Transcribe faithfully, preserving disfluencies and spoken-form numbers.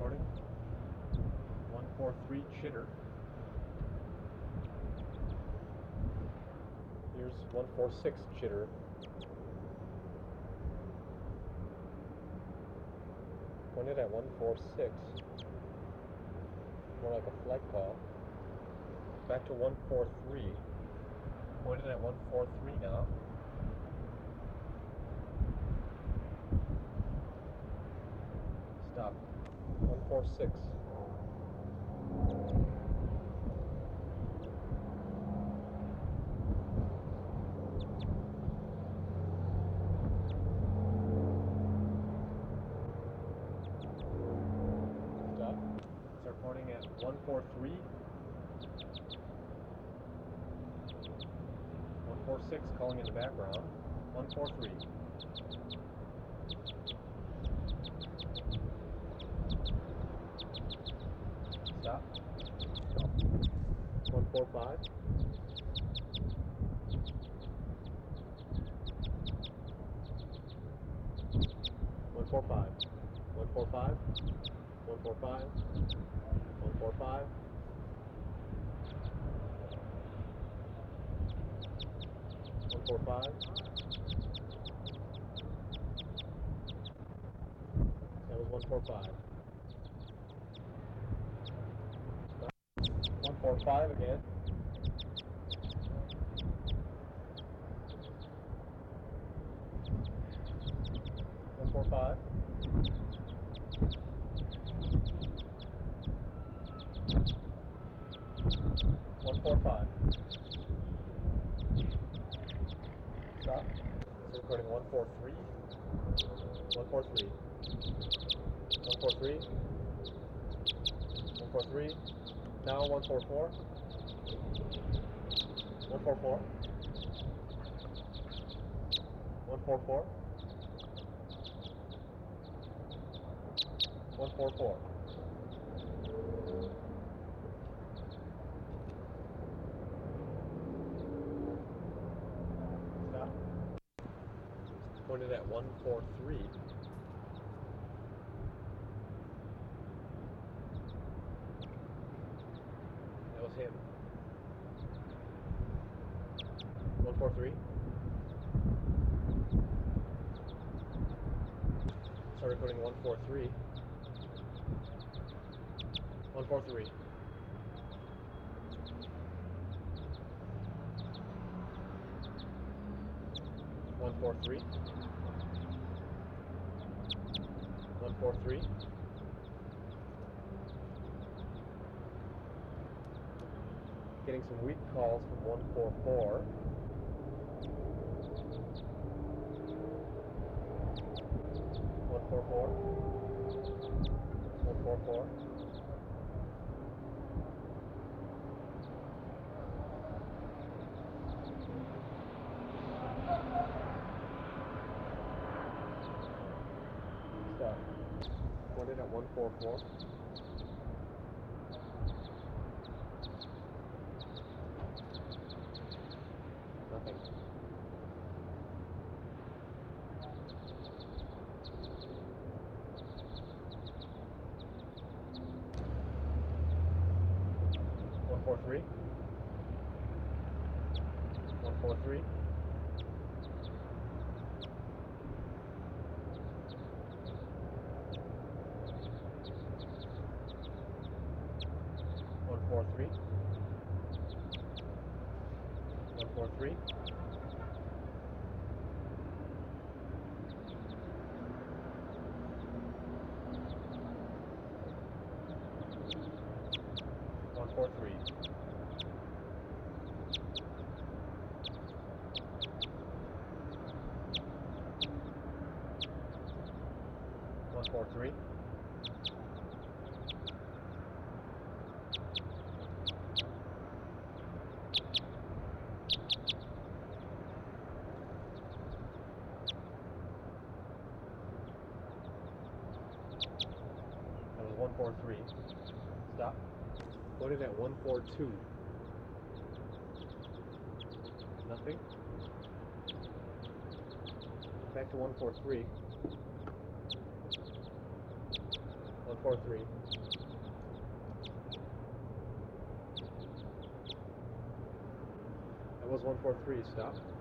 recording. one four three chitter. Here's one four six chitter. Pointed at one four six. More like a flight call. Back to one four three. Pointed at one four three now. Stop. one four six. Stop. Start pointing at one four three. one four six calling in the background. one four three. Stop. one four five. one four five. one four five. one four five. one four five. one four five. That was one four five. one four five again. one four five. one four five. Stop. So recording one four three. one four three. one four three. one four three. Now one four four. one four four. one four four. one four four. Stop. Pointed at one four three. That was him. one four three. Start recording one four three. one four three. one four three. one four three. Getting some weak calls from one four four. one four four. one four four. Stop. Pointed at one four four. Nothing. one four three. one four three. one four three. one four three. one four three. one four three. That was one four three. Stop. Loaded at one four two. Nothing. Back to one four three. one four three. That was one four three, stop.